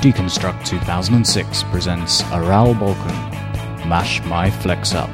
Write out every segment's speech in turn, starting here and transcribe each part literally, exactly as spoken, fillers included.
Deconstruct two thousand six presents Aral Balkan, Mash My Flex Up.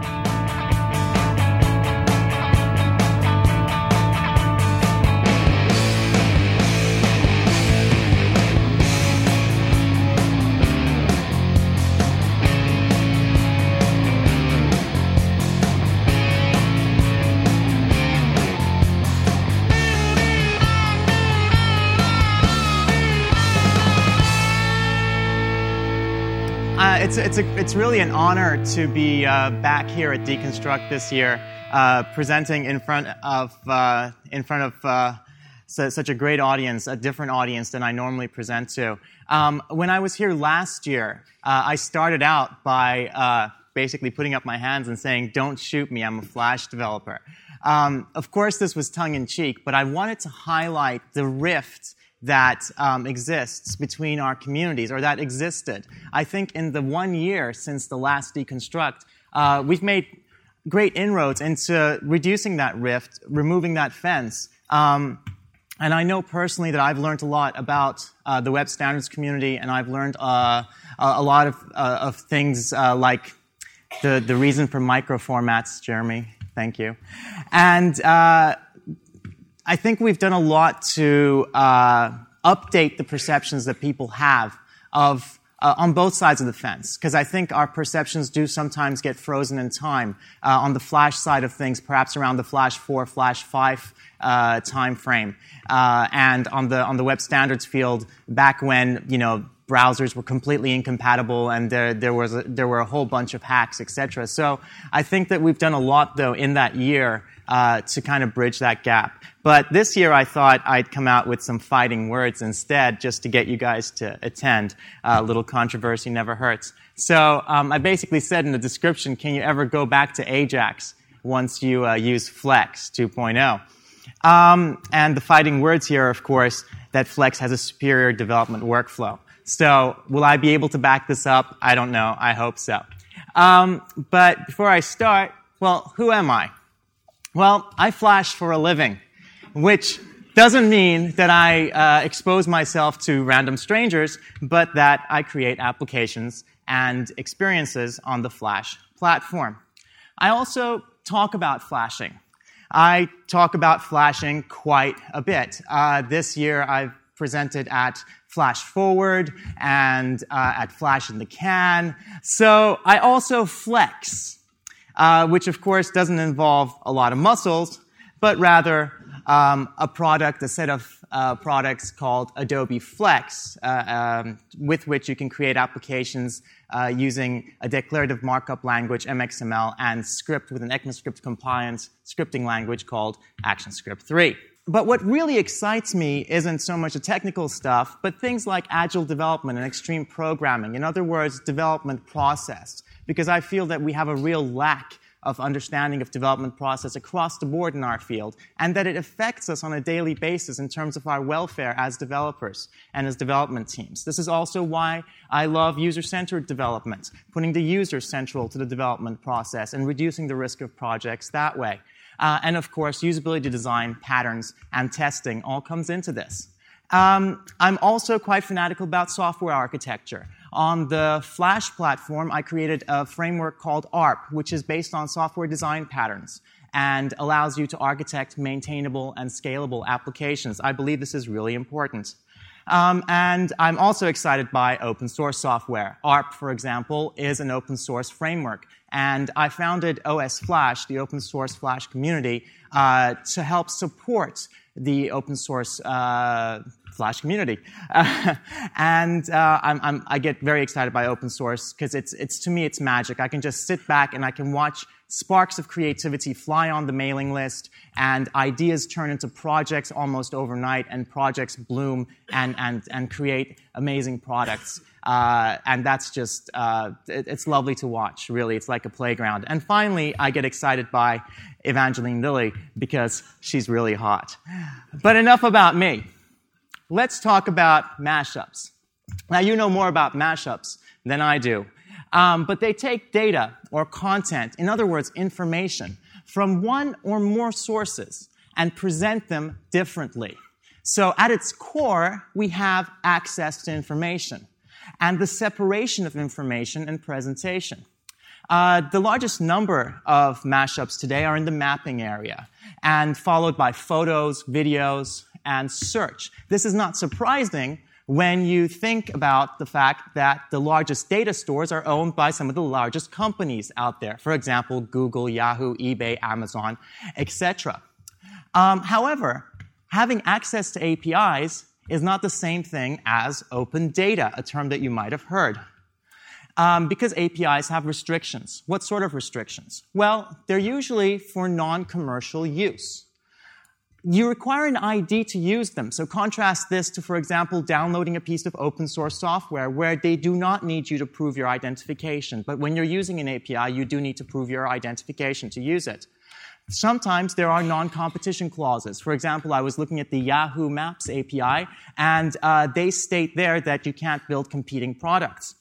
It's it's a, it's really an honor to be uh, back here at Deconstruct this year, uh, presenting in front of uh, in front of uh, su- such a great audience, a different audience than I normally present to. Um, when I was here last year, uh, I started out by uh, basically putting up my hands and saying, "Don't shoot me, I'm a Flash developer." Um, of course, this was tongue-in-cheek, but I wanted to highlight the rift that um, exists between our communities, or that existed. I think in the one year since the last Deconstruct, uh, we've made great inroads into reducing that rift, removing that fence. Um, and I know personally that I've learned a lot about uh, the web standards community, and I've learned uh, a lot of, uh, of things uh, like the, the reason for microformats, Jeremy, thank you. And uh, I think we've done a lot to uh, update the perceptions that people have of uh, on both sides of the fence, because I think our perceptions do sometimes get frozen in time. Uh, on the Flash side of things, perhaps around the Flash four, Flash five uh, time frame, uh, and on the on the web standards field, back when you know browsers were completely incompatible and there there was a, there were a whole bunch of hacks, et cetera. So I think that we've done a lot though in that year uh, to kind of bridge that gap. But this year I thought I'd come out with some fighting words instead, just to get you guys to attend. Uh, a little controversy never hurts. So um, I basically said in the description, can you ever go back to Ajax once you uh, use Flex two point oh? Um, and the fighting words here are, of course, that Flex has a superior development workflow. So will I be able to back this up? I don't know. I hope so. Um, but before I start, well, who am I? Well, I Flash for a living, which doesn't mean that I uh, expose myself to random strangers, but that I create applications and experiences on the Flash platform. I also talk about flashing. I talk about flashing quite a bit. Uh, this year I've presented at Flash Forward and uh, at Flash in the Can. So I also flex, uh, which of course doesn't involve a lot of muscles, but rather um, a product, a set of uh, products called Adobe Flex, uh, um, with which you can create applications uh, using a declarative markup language, M X M L, and script with an ECMAScript compliant scripting language called ActionScript three. But what really excites me isn't so much the technical stuff, but things like agile development and extreme programming. In other words, development process. Because I feel that we have a real lack of understanding of development process across the board in our field, and that it affects us on a daily basis in terms of our welfare as developers and as development teams. This is also why I love user-centered development, putting the user central to the development process and reducing the risk of projects that way. Uh, and of course, usability design, patterns, and testing all comes into this. Um, I'm also quite fanatical about software architecture. On the Flash platform, I created a framework called A R P, which is based on software design patterns and allows you to architect maintainable and scalable applications. I believe this is really important. Um, and I'm also excited by open source software. A R P, for example, is an open source framework. And I founded O S Flash, the open source Flash community, uh, to help support the open source uh, Flash community. Uh, and uh, I'm, I'm, I get very excited by open source because it's, it's, to me, it's magic. I can just sit back and I can watch sparks of creativity fly on the mailing list, and ideas turn into projects almost overnight, and projects bloom and, and, and create amazing products. Uh, and that's just, uh, it, it's lovely to watch, really. It's like a playground. And finally, I get excited by Evangeline Lilly because she's really hot. But enough about me. Let's talk about mashups. Now, you know more about mashups than I do. Um, but they take data or content, in other words, information, from one or more sources and present them differently. So at its core, we have access to information and the separation of information and presentation. Uh, the largest number of mashups today are in the mapping area, and followed by photos, videos, and search. This is not surprising when you think about the fact that the largest data stores are owned by some of the largest companies out there. For example, Google, Yahoo, eBay, Amazon, et cetera. Um, however, having access to A P Is is not the same thing as open data, a term that you might have heard. Um, because A P Is have restrictions. What sort of restrictions? Well, they're usually for non-commercial use. You require an I D to use them. So contrast this to, for example, downloading a piece of open source software where they do not need you to prove your identification. But when you're using an A P I, you do need to prove your identification to use it. Sometimes there are non-competition clauses. For example, I was looking at the Yahoo Maps A P I, and uh, they state there that you can't build competing products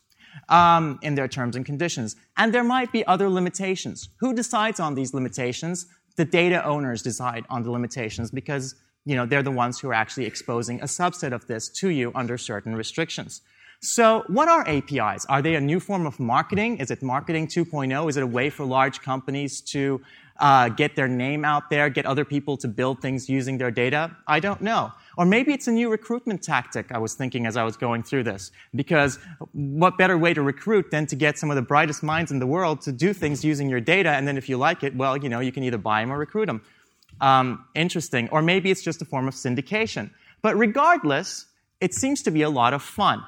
um, in their terms and conditions. And there might be other limitations. Who decides on these limitations? The data owners decide on the limitations because, you know, they're the ones who are actually exposing a subset of this to you under certain restrictions. So what are A P Is? Are they a new form of marketing? Is it marketing two point oh? Is it a way for large companies to uh, get their name out there, get other people to build things using their data? I don't know. Or maybe it's a new recruitment tactic, I was thinking as I was going through this. Because what better way to recruit than to get some of the brightest minds in the world to do things using your data, and then if you like it, well, you know, you can either buy them or recruit them. Um, interesting. Or maybe it's just a form of syndication. But regardless, it seems to be a lot of fun.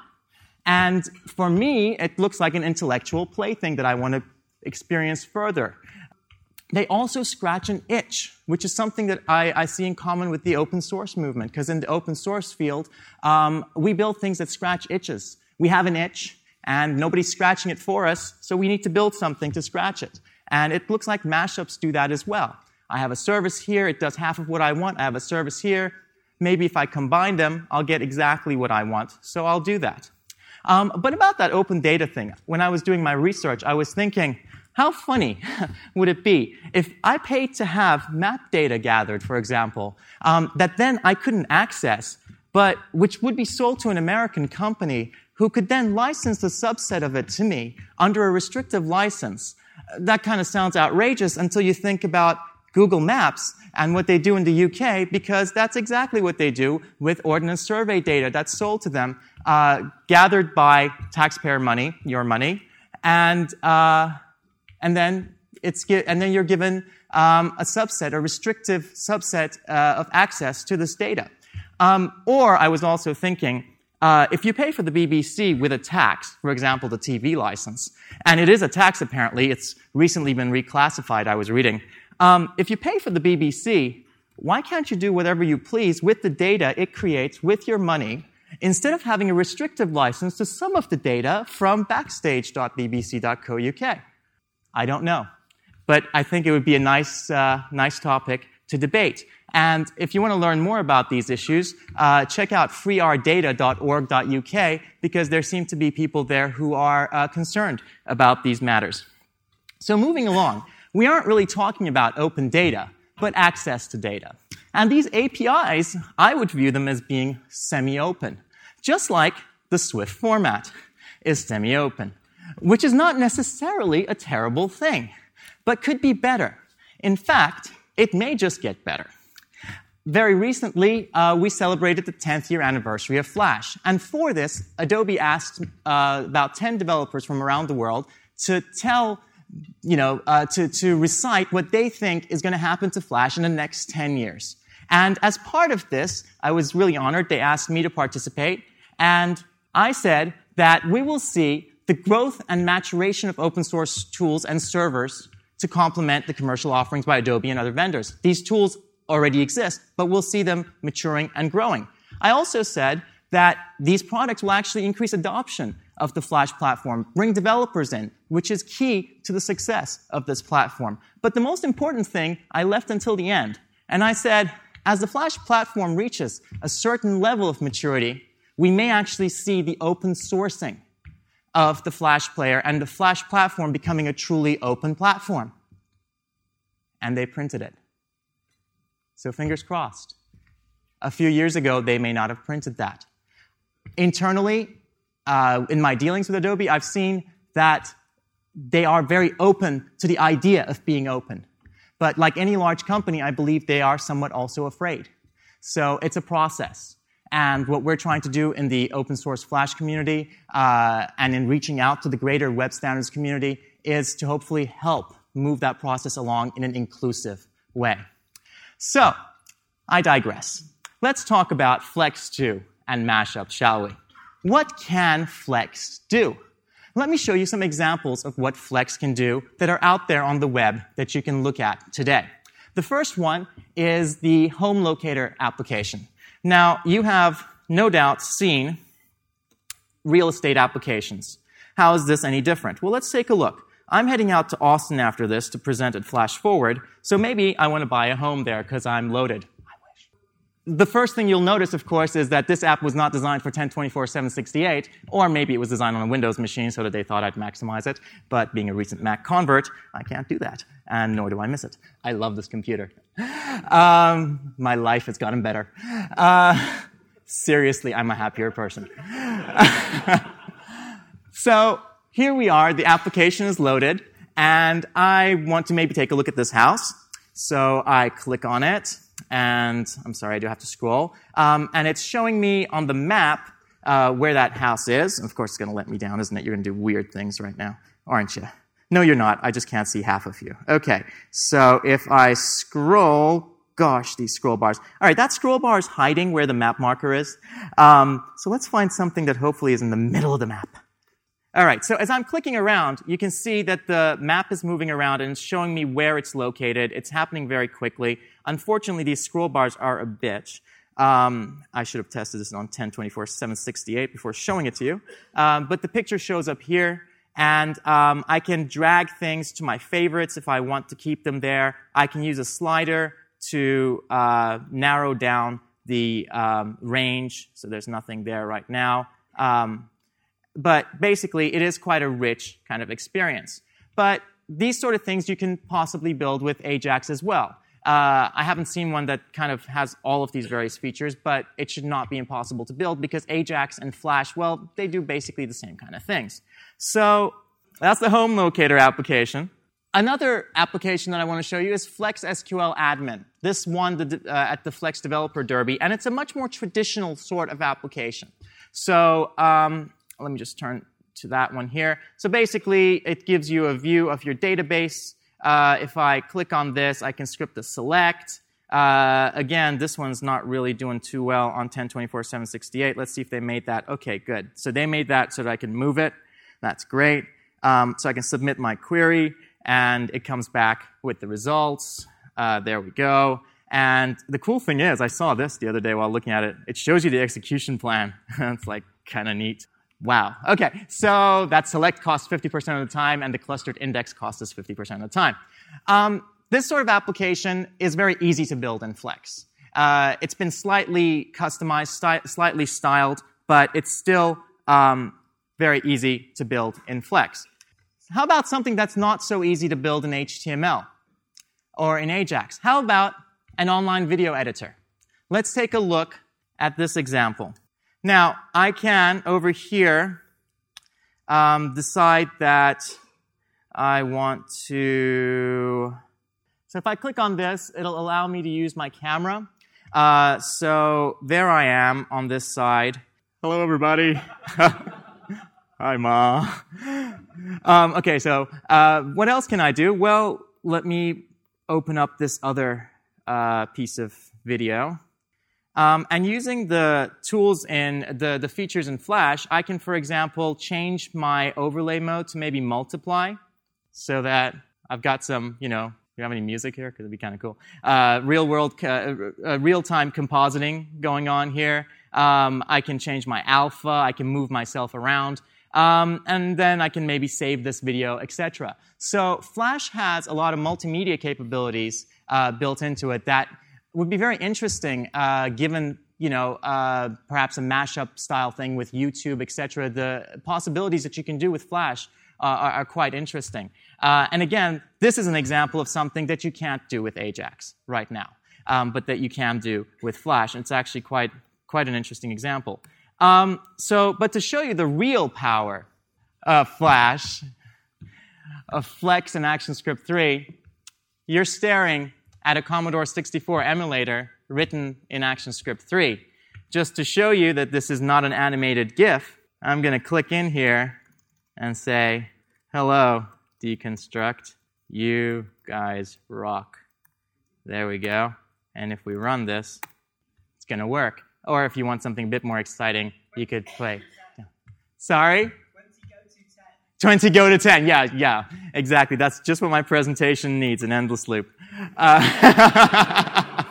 And for me, it looks like an intellectual plaything that I want to experience further. They also scratch an itch, which is something that I, I see in common with the open source movement, because in the open source field, um, we build things that scratch itches. We have an itch, and nobody's scratching it for us, so we need to build something to scratch it. And it looks like mashups do that as well. I have a service here, it does half of what I want. I have a service here. Maybe if I combine them, I'll get exactly what I want, so I'll do that. Um, but about that open data thing, when I was doing my research, I was thinking, how funny would it be if I paid to have map data gathered, for example, um, that then I couldn't access, but which would be sold to an American company who could then license a subset of it to me under a restrictive license? That kind of sounds outrageous until you think about Google Maps and what they do in the U K, because that's exactly what they do with Ordnance Survey data that's sold to them, uh, gathered by taxpayer money, your money, and uh, and then it's and then you're given um, a subset, a restrictive subset uh, of access to this data. Um, or I was also thinking, uh, if you pay for the B B C with a tax, for example, the T V license, and it is a tax apparently, it's recently been reclassified, I was reading. Um, if you pay for the B B C, why can't you do whatever you please with the data it creates with your money, instead of having a restrictive license to some of the data from backstage dot b b c dot co dot u k? I don't know. But I think it would be a nice, uh, nice topic to debate. And if you want to learn more about these issues, uh, check out free r data dot org dot u k, because there seem to be people there who are uh, concerned about these matters. So moving along, we aren't really talking about open data, but access to data. And these A P Is, I would view them as being semi-open, just like the Swift format is semi-open, which is not necessarily a terrible thing, but could be better. In fact, it may just get better. Very recently, uh, we celebrated the tenth year anniversary of Flash. And for this, Adobe asked uh, about ten developers from around the world to tell, you know, uh, to, to recite what they think is going to happen to Flash in the next ten years. And as part of this, I was really honored. They asked me to participate. And I said that we will see the growth and maturation of open source tools and servers to complement the commercial offerings by Adobe and other vendors. These tools already exist, but we'll see them maturing and growing. I also said that these products will actually increase adoption of the Flash platform, bring developers in, which is key to the success of this platform. But the most important thing I left until the end, and I said, as the Flash platform reaches a certain level of maturity, we may actually see the open sourcing of the Flash player and the Flash platform becoming a truly open platform. And they printed it. So fingers crossed. A few years ago, they may not have printed that. Internally, uh, in my dealings with Adobe, I've seen that they are very open to the idea of being open. But like any large company, I believe they are somewhat also afraid. So it's a process. And what we're trying to do in the open source Flash community uh, and in reaching out to the greater web standards community is to hopefully help move that process along in an inclusive way. So, I digress. Let's talk about Flex two and Mashup, shall we? What can Flex do? Let me show you some examples of what Flex can do that are out there on the web that you can look at today. The first one is the home locator application. Now, you have no doubt seen real estate applications. How is this any different? Well, let's take a look. I'm heading out to Austin after this to present at Flash Forward, so maybe I want to buy a home there because I'm loaded. I wish. The first thing you'll notice, of course, is that this app was not designed for ten twenty-four seven sixty-eight, or maybe it was designed on a Windows machine so that they thought I'd maximize it, but being a recent Mac convert, I can't do that, and nor do I miss it. I love this computer. Um, my life has gotten better. Uh, seriously, I'm a happier person. So, here we are, the application is loaded, and I want to maybe take a look at this house. So I click on it, and I'm sorry, I do have to scroll. Um, and it's showing me on the map uh, where that house is. And of course, it's going to let me down, isn't it? You're going to do weird things right now, aren't you? No, you're not. I just can't see half of you. Okay, so if I scroll, gosh, these scroll bars. All right, that scroll bar is hiding where the map marker is. Um, so let's find something that hopefully is in the middle of the map. All right, so as I'm clicking around, you can see that the map is moving around and it's showing me where it's located. It's happening very quickly. Unfortunately, these scroll bars are a bitch. Um, I should have tested this on ten twenty-four seven sixty-eight before showing it to you. Um, but the picture shows up here, and um, I can drag things to my favorites if I want to keep them there. I can use a slider to uh, narrow down the um, range, so there's nothing there right now. Um, But basically, it is quite a rich kind of experience. But these sort of things you can possibly build with Ajax as well. Uh, I haven't seen one that kind of has all of these various features, but it should not be impossible to build because Ajax and Flash, well, they do basically the same kind of things. So that's the home locator application. Another application that I want to show you is Flex S Q L Admin. This won the, uh, at the Flex Developer Derby, and it's a much more traditional sort of application. So um, let me just turn to that one here. So basically, it gives you a view of your database. Uh, if I click on this, I can script a select. Uh, again, this one's not really doing too well on ten twenty-four seven sixty-eight. Let's see if they made that. Okay, good. So they made that so that I can move it. That's great. Um, so I can submit my query, and it comes back with the results. Uh, there we go. And the cool thing is, I saw this the other day while looking at it. It shows you the execution plan. It's like kind of neat. Wow. Okay, so that select costs fifty percent of the time, and the clustered index costs us fifty percent of the time. Um, this sort of application is very easy to build in Flex. Uh, it's been slightly customized, sty- slightly styled, but it's still um, very easy to build in Flex. How about something that's not so easy to build in H T M L or in Ajax? How about an online video editor? Let's take a look at this example. Now, I can, over here, um, decide that I want to... So if I click on this, it'll allow me to use my camera. Uh, so there I am on this side. Hello, everybody. Hi, Ma. Um, okay, so uh, what else can I do? Well, let me open up this other uh, piece of video. Um, and using the tools in the, the features in Flash, I can, for example, change my overlay mode to maybe multiply so that I've got some, you know, do you have any music here? Because it'd be kind of cool. Uh, real world, uh, uh, real-time compositing going on here. Um, I can change my alpha. I can move myself around. Um, and then I can maybe save this video, et cetera. So Flash has a lot of multimedia capabilities uh, built into it that would be very interesting, uh, given, you know, uh, perhaps a mashup style thing with YouTube, et cetera. The possibilities that you can do with Flash uh, are, are quite interesting. Uh, and again, this is an example of something that you can't do with Ajax right now. um, but that you can do with Flash. And it's actually quite, quite an interesting example. Um, so, but to show you the real power of Flash, of Flex and ActionScript three, you're staring at a Commodore sixty-four emulator written in ActionScript three. Just to show you that this is not an animated GIF, I'm going to click in here and say, hello, Deconstruct. You guys rock. There we go. And if we run this, it's going to work. Or if you want something a bit more exciting, you could play. Sorry? twenty go to ten. Yeah, yeah, exactly. That's just what my presentation needs, an endless loop. Uh,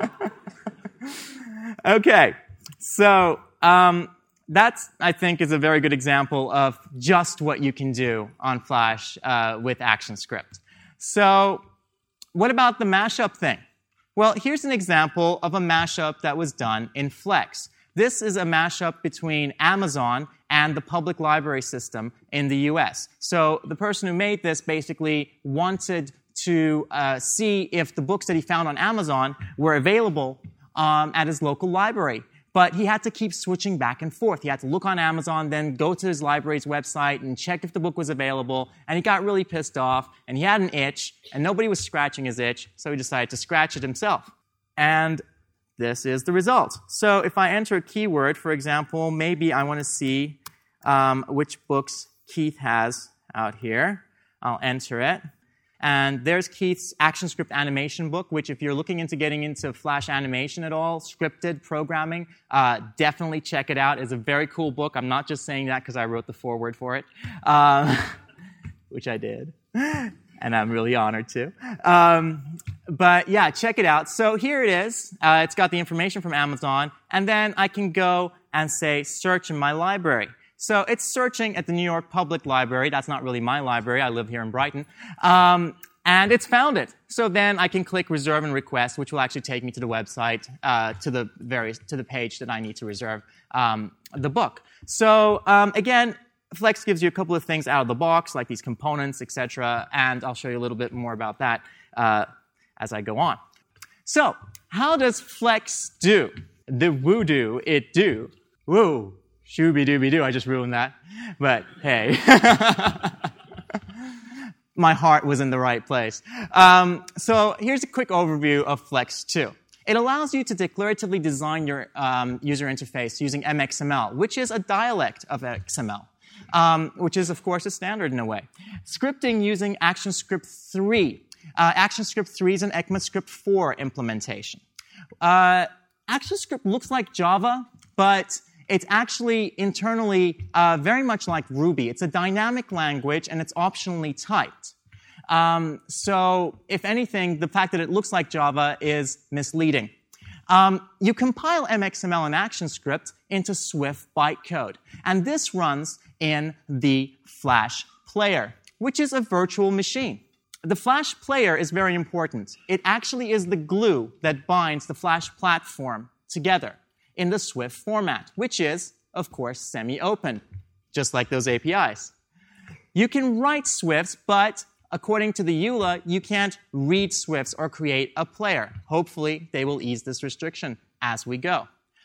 okay, so um, that's, I think, is a very good example of just what you can do on Flash uh, with ActionScript. So what about the mashup thing? Well, here's an example of a mashup that was done in Flex. This is a mashup between Amazon and the public library system in the U S. So the person who made this basically wanted to uh, see if the books that he found on Amazon were available um, at his local library. But he had to keep switching back and forth. He had to look on Amazon, then go to his library's website and check if the book was available. And he got really pissed off, and he had an itch, and nobody was scratching his itch, so he decided to scratch it himself. And this is the result. So if I enter a keyword, for example, maybe I want to see um, which books Keith has out here. I'll enter it. And there's Keith's ActionScript animation book, which if you're looking into getting into Flash animation at all, scripted programming, uh, definitely check it out. It's a very cool book. I'm not just saying that because I wrote the foreword for it, um, which I did. And I'm really honored to. Um, but yeah, check it out. So here it is. Uh, it's got the information from Amazon. And then I can go and say, search in my library. So it's searching at the New York Public Library. That's not really my library. I live here in Brighton. Um, and it's found it. So then I can click reserve and request, which will actually take me to the website, uh, to the various, to the page that I need to reserve um, the book. So um, again, Flex gives you a couple of things out of the box, like these components, et cetera. And I'll show you a little bit more about that uh, as I go on. So how does Flex do? The voodoo it do. Woo. Shooby-dooby-doo, I just ruined that. But hey, my heart was in the right place. Um, so here's a quick overview of Flex two. It allows you to declaratively design your um, user interface using M X M L, which is a dialect of X M L, um, which is, of course, a standard in a way. Scripting using ActionScript three. Uh, ActionScript three is an ECMAScript four implementation. Uh, ActionScript looks like Java, but it's actually internally uh, very much like Ruby. It's a dynamic language, and it's optionally typed. Um, so if anything, the fact that it looks like Java is misleading. Um, you compile M X M L and ActionScript into Swift bytecode. And this runs in the Flash player, which is a virtual machine. The Flash player is very important. It actually is the glue that binds the Flash platform together in the Swift format, which is, of course, semi-open, just like those A P Is. You can write Swifts, but according to the E U L A, you can't read Swifts or create a player. Hopefully, they will ease this restriction as we go.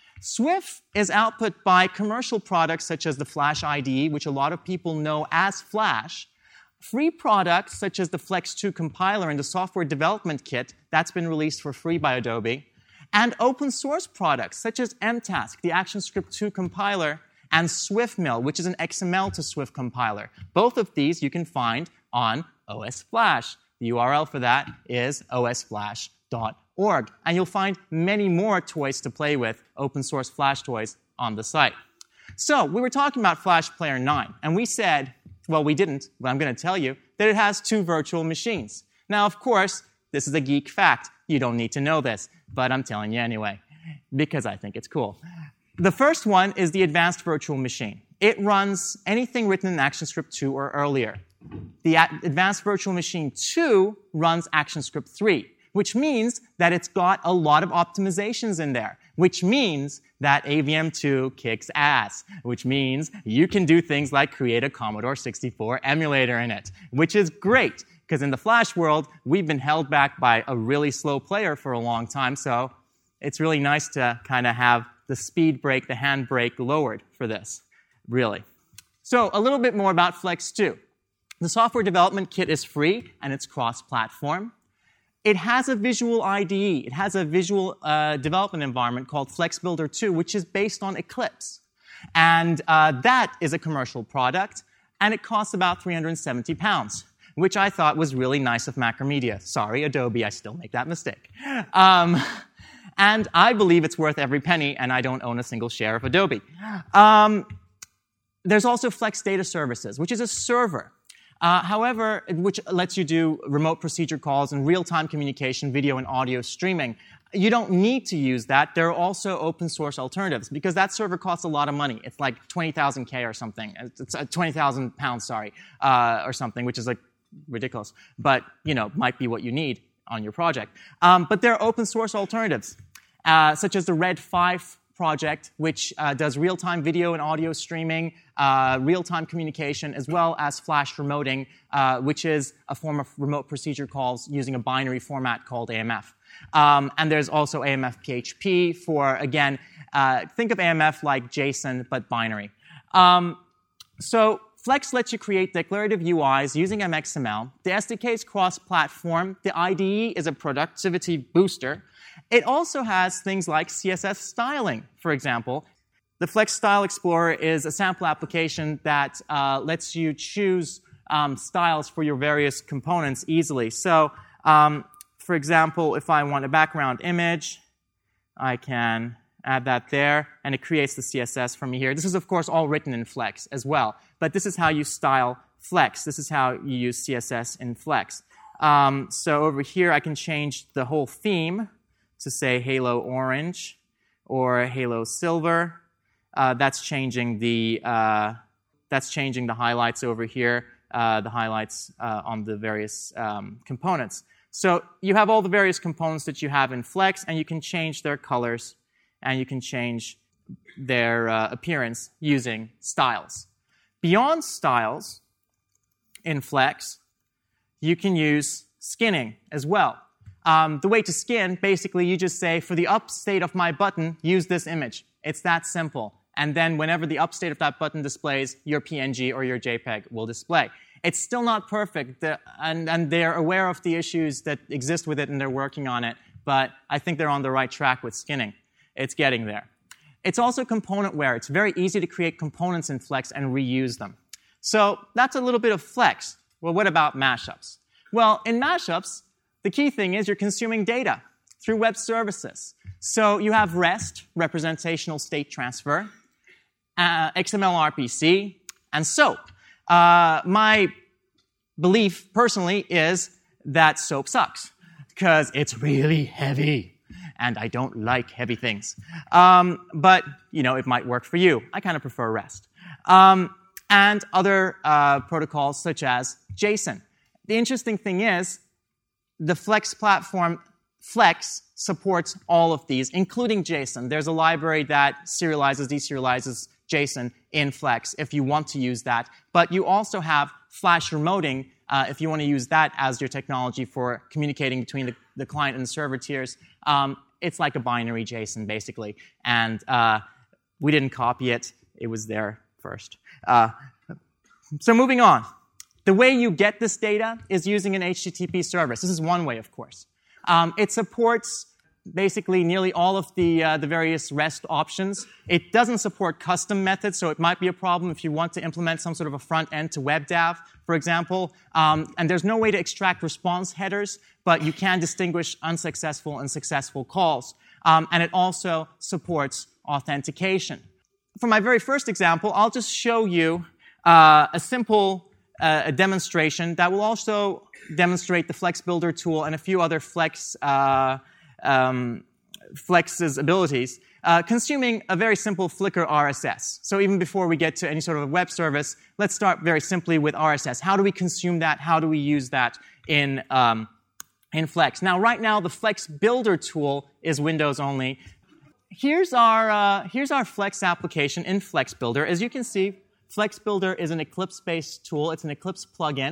Swift is output by commercial products such as the Flash I D E, which a lot of people know as Flash, free products such as the Flex two compiler and the software development kit that's been released for free by Adobe, and open source products such as M task, the ActionScript two compiler, and SwiftMill, which is an X M L to Swift compiler. Both of these you can find on O S Flash. The U R L for that is o s flash dot org. And you'll find many more toys to play with, open source Flash toys, on the site. So we were talking about Flash Player nine, and we said, well, we didn't, but I'm going to tell you, that it has two virtual machines. Now, of course, this is a geek fact. You don't need to know this, but I'm telling you anyway, because I think it's cool. The first one is the Advanced Virtual Machine. It runs anything written in ActionScript two or earlier. The Advanced Virtual Machine two runs ActionScript three, which means that it's got a lot of optimizations in there, which means that A V M two kicks ass, which means you can do things like create a Commodore sixty-four emulator in it, which is great because in the Flash world, we've been held back by a really slow player for a long time, so it's really nice to kind of have the speed brake, the hand brake lowered for this, really. So a little bit more about Flex two. The software development kit is free, and it's cross-platform. It has a visual I D E. It has a visual uh, development environment called Flex Builder two, which is based on Eclipse. And uh, that is a commercial product, and it costs about three hundred seventy pounds, which I thought was really nice of Macromedia. Sorry, Adobe, I still make that mistake. Um, and I believe it's worth every penny, and I don't own a single share of Adobe. Um, there's also Flex Data Services, which is a server. Uh, however, which lets you do remote procedure calls and real-time communication, video and audio streaming. You don't need to use that. There are also open source alternatives because that server costs a lot of money. It's like twenty thousand K or something. It's uh, twenty thousand pounds, sorry, uh, or something, which is like ridiculous. But, you know, might be what you need on your project. Um, but there are open source alternatives, uh, such as the Red five project, which uh, does real-time video and audio streaming, uh, real-time communication, as well as flash remoting, uh, which is a form of remote procedure calls using a binary format called A M F. Um, and there's also A M F P H P for, again, uh, think of A M F like JSON, but binary. Um, so Flex lets you create declarative U Is using M X M L. The S D K is cross-platform. The I D E is a productivity booster. It also has things like C S S styling, for example. The Flex Style Explorer is a sample application that uh, lets you choose um, styles for your various components easily. So, um, for example, if I want a background image, I can add that there, and it creates the C S S for me here. This is, of course, all written in Flex as well. But this is how you style Flex. This is how you use C S S in Flex. Um, so over here, I can change the whole theme to say Halo Orange or Halo Silver. Uh, that's changing the uh, that's changing the highlights over here, uh, the highlights uh, on the various um, components. So you have all the various components that you have in Flex, and you can change their colors, and you can change their uh, appearance using styles. Beyond styles in Flex, you can use skinning as well. Um, the way to skin, basically, you just say, for the up state of my button, use this image. It's that simple. And then whenever the up state of that button displays, your P N G or your JPEG will display. It's still not perfect, the, and, and they're aware of the issues that exist with it, and they're working on it. But I think they're on the right track with skinning. It's getting there. It's also componentware. It's very easy to create components in Flex and reuse them. So that's a little bit of Flex. Well, what about mashups? Well, in mashups, the key thing is you're consuming data through web services. So you have REST, representational state transfer, uh, X M L R P C, and SOAP. Uh, my belief, personally, is that SOAP sucks because it's really heavy, and I don't like heavy things. Um, but, you know, it might work for you. I kind of prefer REST. Um, and other uh, protocols such as JSON. The interesting thing is, the Flex platform, Flex, supports all of these, including JSON. There's a library that serializes, deserializes JSON in Flex if you want to use that. But you also have flash remoting uh, if you want to use that as your technology for communicating between the, the client and the server tiers. Um, it's like a binary JSON, basically. And uh, we didn't copy it. It was there first. Uh, so moving on. The way you get this data is using an H T T P service. This is one way, of course. Um, it supports basically nearly all of the, uh, the various REST options. It doesn't support custom methods, so it might be a problem if you want to implement some sort of a front end to WebDAV, for example. Um, and there's no way to extract response headers, but you can distinguish unsuccessful and successful calls. Um, and it also supports authentication. For my very first example, I'll just show you uh, a simple uh, a demonstration that will also demonstrate the Flex Builder tool and a few other Flex uh, um, Flex's abilities, uh, consuming a very simple Flickr R S S. So even before we get to any sort of a web service, let's start very simply with R S S. How do we consume that? How do we use that in, um, in Flex? Now, right now, the Flex Builder tool is Windows only. Here's our, uh, here's our Flex application in Flex Builder. As you can see, Flex Builder is an Eclipse-based tool. It's an Eclipse plugin.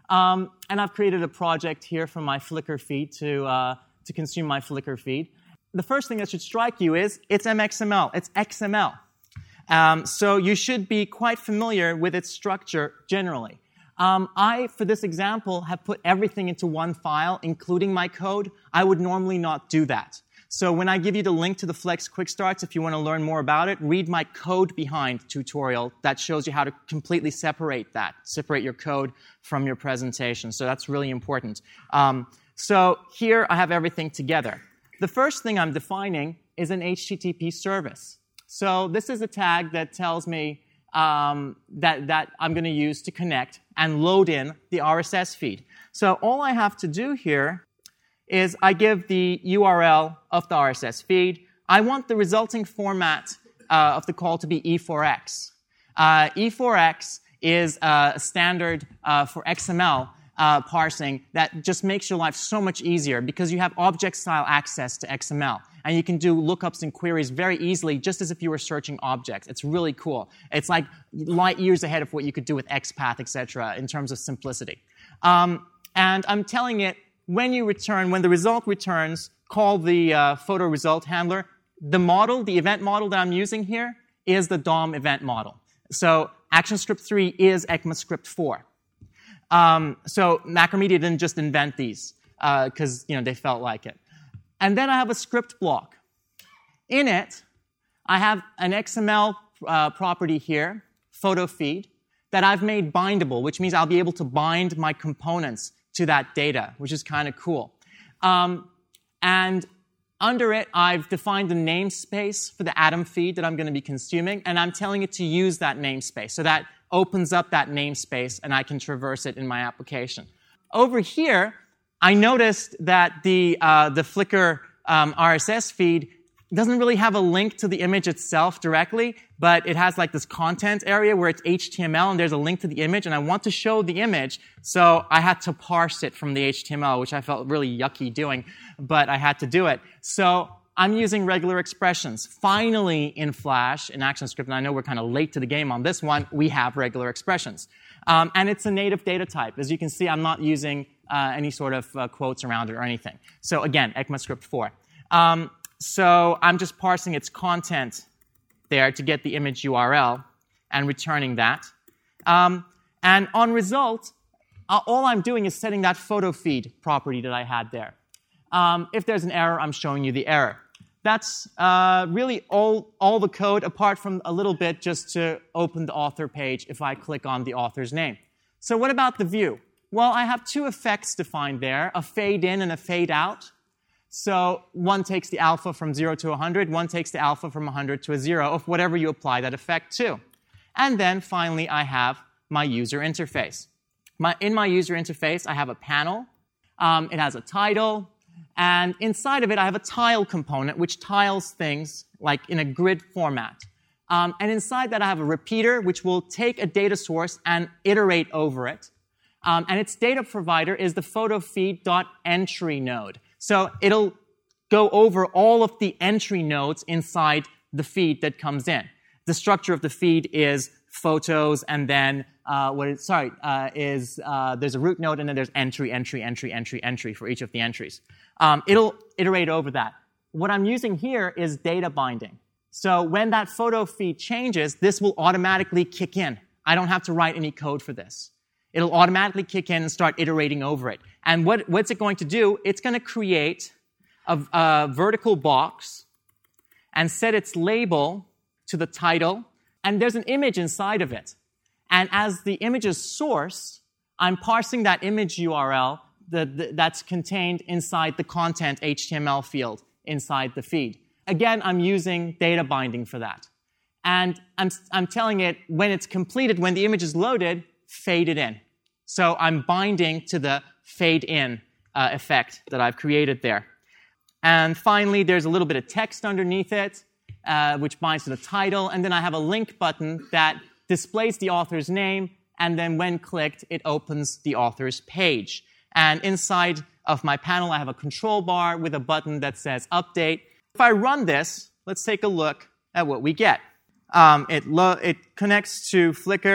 Um, and I've created a project here for my Flickr feed to, uh, to consume my Flickr feed. The first thing that should strike you is it's M X M L. It's X M L. Um, so you should be quite familiar with its structure generally. Um, I, for this example, have put everything into one file, including my code. I would normally not do that. So when I give you the link to the Flex Quick Starts, if you want to learn more about it, read my code behind tutorial that shows you how to completely separate that, separate your code from your presentation. So that's really important. Um, so here I have everything together. The first thing I'm defining is an H T T P service. So this is a tag that tells me um, that, that I'm going to use to connect and load in the R S S feed. So all I have to do here is I give the U R L of the R S S feed. I want the resulting format uh, of the call to be E four X. Uh, E four X is uh, a standard uh, for X M L uh, parsing that just makes your life so much easier because you have object-style access to X M L. And you can do lookups and queries very easily, just as if you were searching objects. It's really cool. It's like light years ahead of what you could do with XPath, et cetera, in terms of simplicity. Um, and I'm telling it, when you return, when the result returns, call the uh, photo result handler. The model, the event model that I'm using here, is the D O M event model. So ActionScript three is ECMAScript four. Um, so Macromedia didn't just invent these because uh, you know they felt like it. And then I have a script block. In it, I have an X M L uh, property here, photo feed, that I've made bindable, which means I'll be able to bind my components to that data, which is kind of cool. Um, and under it, I've defined the namespace for the Atom feed that I'm going to be consuming, and I'm telling it to use that namespace. So that opens up that namespace, and I can traverse it in my application. Over here, I noticed that the, uh, the Flickr um, R S S feed doesn't really have a link to the image itself directly, but it has like this content area where it's H T M L and there's a link to the image, and I want to show the image, so I had to parse it from the H T M L, which I felt really yucky doing, but I had to do it. So I'm using regular expressions. Finally, in Flash, in ActionScript, and I know we're kind of late to the game on this one, we have regular expressions. Um, and it's a native data type. As you can see, I'm not using uh, any sort of uh, quotes around it or anything. So again, ECMAScript four. Um, so I'm just parsing its content there to get the image U R L and returning that. Um, and on result, uh, all I'm doing is setting that photo feed property that I had there. Um, if there's an error, I'm showing you the error. That's uh, really all, all the code, apart from a little bit just to open the author page if I click on the author's name. So what about the view? Well, I have two effects defined there, a fade in and a fade out. So one takes the alpha from zero to one hundred, one takes the alpha from one hundred to a zero of whatever you apply that effect to. And then finally, I have my user interface. My, in my user interface, I have a panel. Um, it has a title. And inside of it, I have a tile component, which tiles things like in a grid format. Um, and inside that, I have a repeater, which will take a data source and iterate over it. Um, and its data provider is the photofeed.entry node. So it'll go over all of the entry nodes inside the feed that comes in. The structure of the feed is photos, and then uh, what is sorry uh, is uh, there's a root node, and then there's entry, entry, entry, entry, entry for each of the entries. Um, it'll iterate over that. What I'm using here is data binding. So when that photo feed changes, this will automatically kick in. I don't have to write any code for this. It'll automatically kick in and start iterating over it. And what, what's it going to do? It's going to create a, a vertical box and set its label to the title. And there's an image inside of it. And as the image's source, I'm parsing that image U R L the, the, that's contained inside the content H T M L field inside the feed. Again, I'm using data binding for that. And I'm, I'm telling it, when it's completed, when the image is loaded, fade it in. So I'm binding to the fade in uh, effect that I've created there. And finally, there's a little bit of text underneath it, uh, which binds to the title. And then I have a link button that displays the author's name. And then when clicked, it opens the author's page. And inside of my panel, I have a control bar with a button that says update. If I run this, let's take a look at what we get. Um, it, lo it connects to Flickr,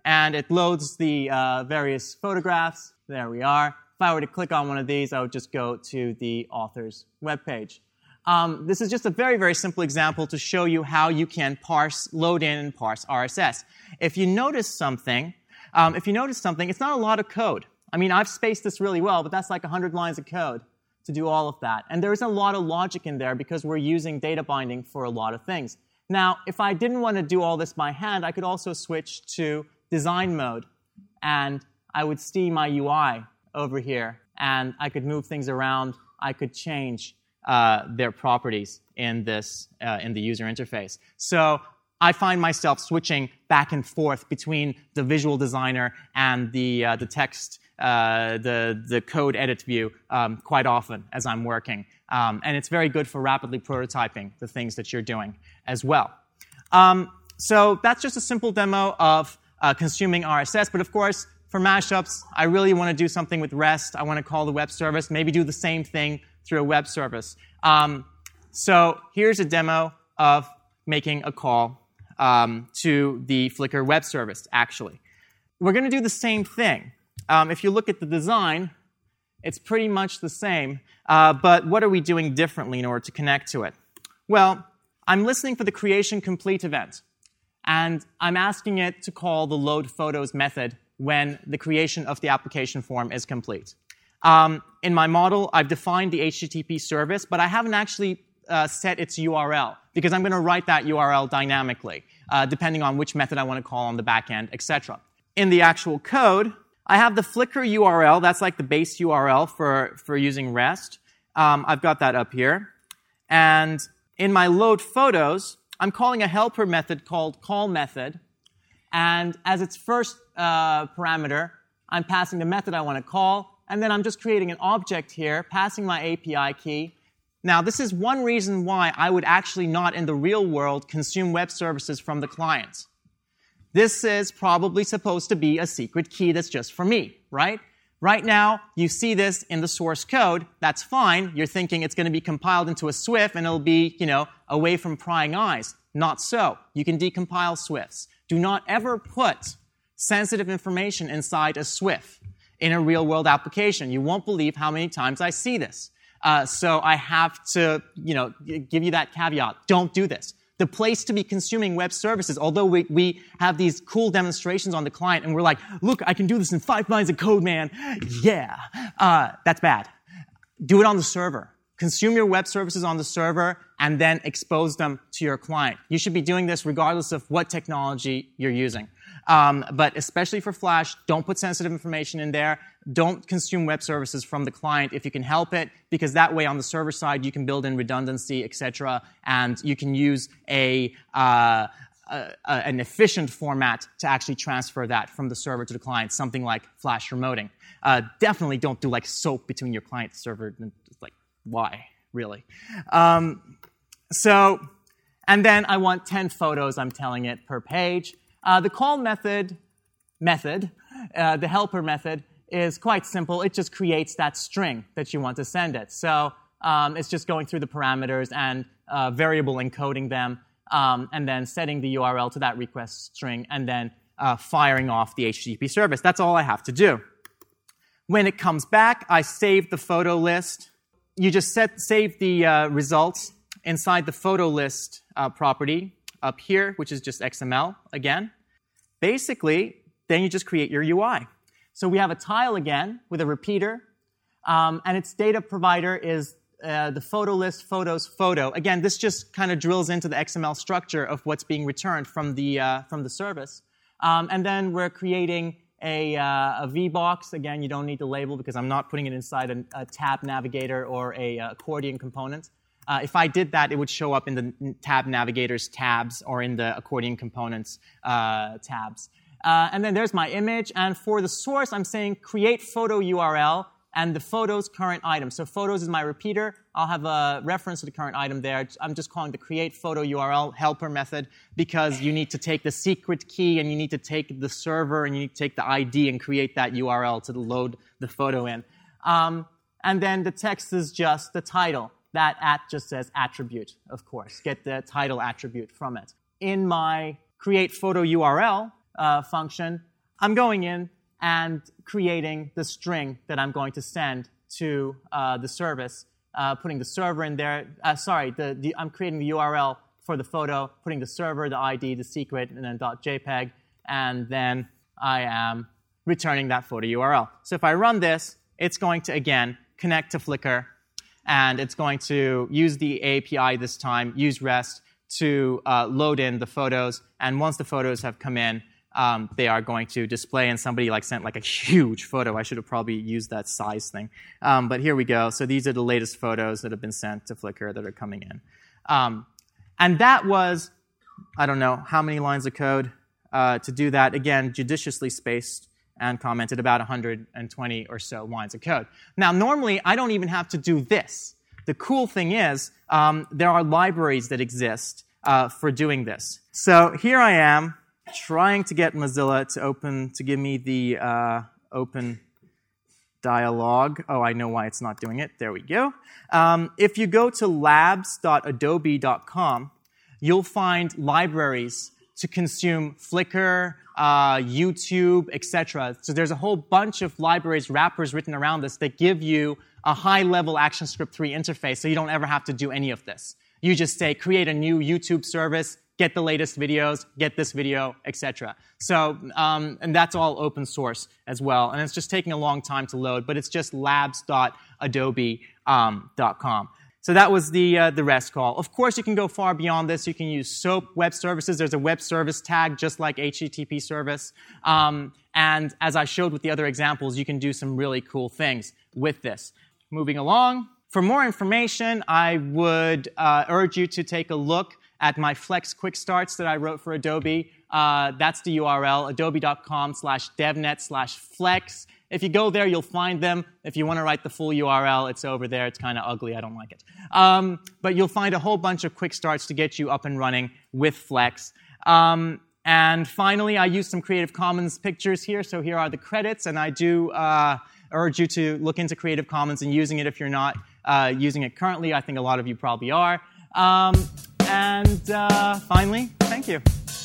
and it loads the uh, various photographs. There we are. If I were to click on one of these, I would just go to the author's webpage. Um, this is just a very, very simple example to show you how you can parse, load in and parse R S S. If you notice something, um, if you notice something, it's not a lot of code. I mean, I've spaced this really well, but that's like one hundred lines of code to do all of that. And there isn't a lot of logic in there because we're using data binding for a lot of things. Now, if I didn't want to do all this by hand, I could also switch to design mode, and I would see my U I over here, and I could move things around. I could change uh, their properties in this uh, in the user interface. So I find myself switching back and forth between the visual designer and the uh, the text, uh, the the code edit view um, quite often as I'm working, um, and it's very good for rapidly prototyping the things that you're doing as well. Um, so that's just a simple demo of uh, consuming R S S, but of course, for mashups, I really want to do something with REST. I want to call the web service, maybe do the same thing through a web service. Um, so here's a demo of making a call um, to the Flickr web service, actually. We're going to do the same thing. Um, if you look at the design, it's pretty much the same, uh, but what are we doing differently in order to connect to it? Well, I'm listening for the creation complete event, and I'm asking it to call the load photos method when the creation of the application form is complete. Um, in my model, I've defined the H T T P service, but I haven't actually uh, set its U R L, because I'm going to write that U R L dynamically, uh, depending on which method I want to call on the back end, et cetera. In the actual code, I have the Flickr U R L. That's like the base U R L for, for using REST. Um, I've got that up here. And in my load photos, I'm calling a helper method called call method. And as its first uh, parameter, I'm passing the method I want to call. And then I'm just creating an object here, passing my A P I key. Now, this is one reason why I would actually not, in the real world, consume web services from the client. This is probably supposed to be a secret key that's just for me, right? Right now, you see this in the source code. That's fine. You're thinking it's going to be compiled into a Swift, and it'll be, you know, away from prying eyes. Not so. You can decompile Swifts. Do not ever put sensitive information inside a Swift in a real-world application. You won't believe how many times I see this. Uh, so I have to, you know, give you that caveat. Don't do this. The place to be consuming web services, although we, we have these cool demonstrations on the client, and we're like, look, I can do this in five lines of code, man. Yeah. Uh, that's bad. Do it on the server. Consume your web services on the server, and then expose them to your client. You should be doing this regardless of what technology you're using. Um, but especially for Flash, don't put sensitive information in there. Don't consume web services from the client if you can help it, because that way on the server side you can build in redundancy, et cetera, and you can use a, uh, a, a an efficient format to actually transfer that from the server to the client, something like Flash remoting. Uh, definitely don't do like SOAP between your client and server. Like, why, really? Um, so, and then I want ten photos, I'm telling it, per page. Uh, the call method, method, uh, the helper method, is quite simple. It just creates that string that you want to send it. So um, it's just going through the parameters and uh, variable encoding them, um, and then setting the U R L to that request string, and then uh, firing off the H T T P service. That's all I have to do. When it comes back, I save the photo list. You just set, save the uh, results inside the photo list uh, property up here, which is just X M L again. Basically, then you just create your U I. So we have a tile again with a repeater, um, and its data provider is uh, the photo list photos photo. Again, this just kind of drills into the X M L structure of what's being returned from the uh, from the service. Um, and then we're creating a, uh, a V box. Again, you don't need the label because I'm not putting it inside a, a tab navigator or a uh, accordion component. Uh, if I did that, it would show up in the tab navigators tabs or in the accordion components uh, tabs. Uh, and then there's my image. And for the source, I'm saying create photo U R L and the photo's current item. So photos is my repeater. I'll have a reference to the current item there. I'm just calling the create photo U R L helper method because you need to take the secret key and you need to take the server and you need to take the I D and create that U R L to load the photo in. Um, and then the text is just the title. That at just says attribute, of course. Get the title attribute from it. In my create photo U R L uh, function, I'm going in and creating the string that I'm going to send to uh, the service, uh, putting the server in there. Uh, sorry, the, the, I'm creating the U R L for the photo, putting the server, the I D, the secret, and then .jpeg, and then I am returning that photo U R L. So if I run this, it's going to, again, connect to Flickr, and it's going to use the A P I this time, use REST, to uh, load in the photos. And once the photos have come in, um, they are going to display, and somebody like sent like a huge photo. I should have probably used that size thing. Um, but here we go. So these are the latest photos that have been sent to Flickr that are coming in. Um, and that was, I don't know how many lines of code uh, to do that. Again, judiciously spaced and commented, about one hundred twenty or so lines of code. Now, normally, I don't even have to do this. The cool thing is, um, there are libraries that exist uh, for doing this. So here I am, trying to get Mozilla to open, to give me the uh, open dialog. Oh, I know why it's not doing it. There we go. Um, if you go to labs dot adobe dot com, you'll find libraries to consume Flickr, uh, YouTube, et cetera. So there's a whole bunch of libraries, wrappers written around this that give you a high-level ActionScript three interface, so you don't ever have to do any of this. You just say, create a new YouTube service, get the latest videos, get this video, et cetera. So, um, and that's all open source as well. And it's just taking a long time to load, but it's just labs dot adobe dot com. So that was the, uh, the REST call. Of course, you can go far beyond this. You can use SOAP web services. There's a web service tag, just like H T T P service. Um, and as I showed with the other examples, you can do some really cool things with this. Moving along. For more information, I would uh, urge you to take a look at my Flex Quick Starts that I wrote for Adobe. Uh, that's the U R L, adobe dot com slash devnet slash flex. If you go there, you'll find them. If you want to write the full U R L, it's over there. It's kind of ugly. I don't like it. Um, but you'll find a whole bunch of quick starts to get you up and running with Flex. Um, and finally, I used some Creative Commons pictures here. So here are the credits. And I do uh, urge you to look into Creative Commons and using it if you're not uh, using it currently. I think a lot of you probably are. Um, and uh, finally, thank you.